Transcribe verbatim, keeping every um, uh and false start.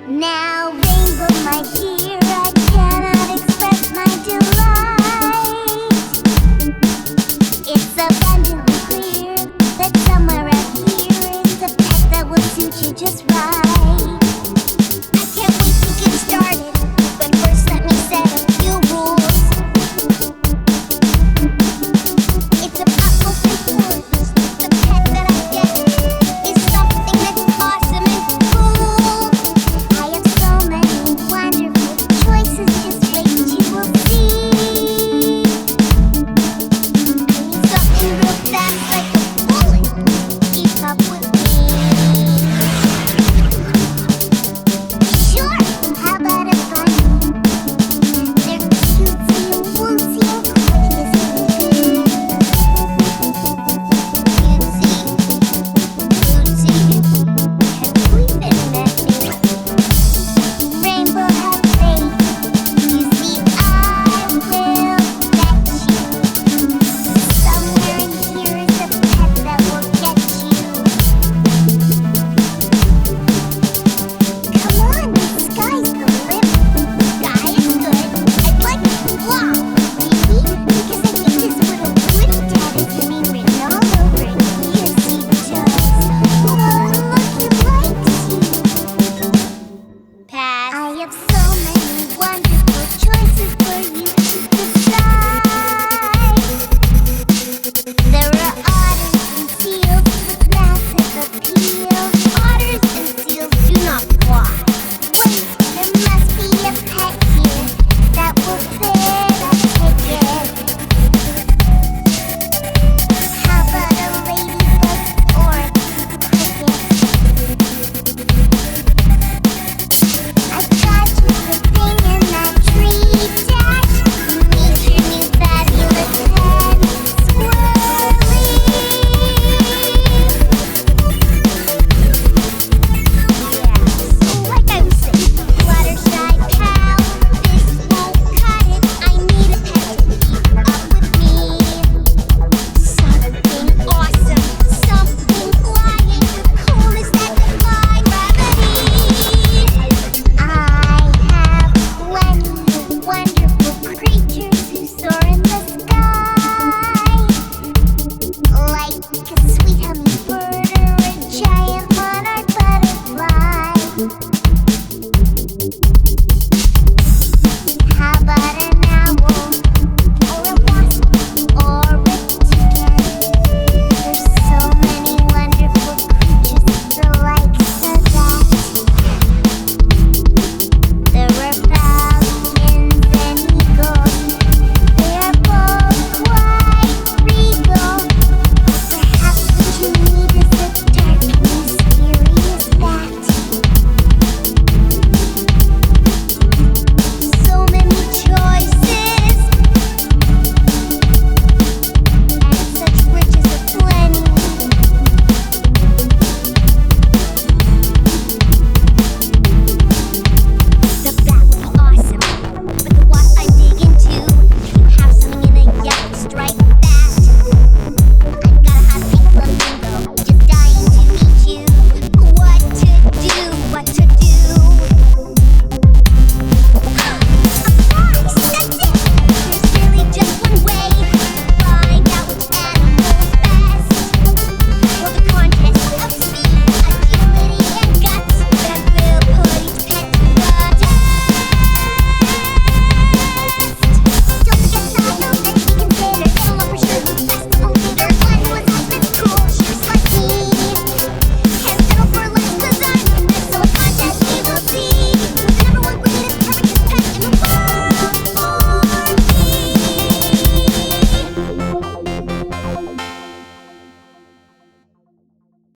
Now, rainbow, my dear, I cannot express my delight. It's abundantly clear that somewhere out here is a pet that will suit you just right. I can't wait to get started, but first let me set a few rules. It's a utmost importance. The pet that I get is something that's awesome and cool. I have so many wonderful choices, just wait till you will see. I need something real fast like a bullet. Keep up with me. Sure, how about a bunny? They're cutesy and wootsy and gorgeous and good. Cutesy, wootsy, have we been met me? Rainbow, have faith. You see, I will bet you. Somewhere in here is a pet that will get you. Come on, the sky's the limit. Sky is good. I'd like it to fly. Maybe because I think this little woody dad is me written all over it. Yes, he does. Oh, look, he likes you. Pass. I have so many wonderful choices for you to decide. There are otters and seals with massive appeal. Otters and seals do not fly. Wait, there must be a pet here that will fit a ticket. How about a ladybug or a cricket? I got you the thing in that tree, Dad. Meet your new fabulous pet, Squirrely. Yeah, so like I was saying, Fluttershy cow, this won't cut it. I need a pet to keep up with me. Something awesome, something flying, the coolest that defy gravity. I have plenty of wonderful creatures who soar in the sky, like a sweet hummingbird or a giant monarch butterfly.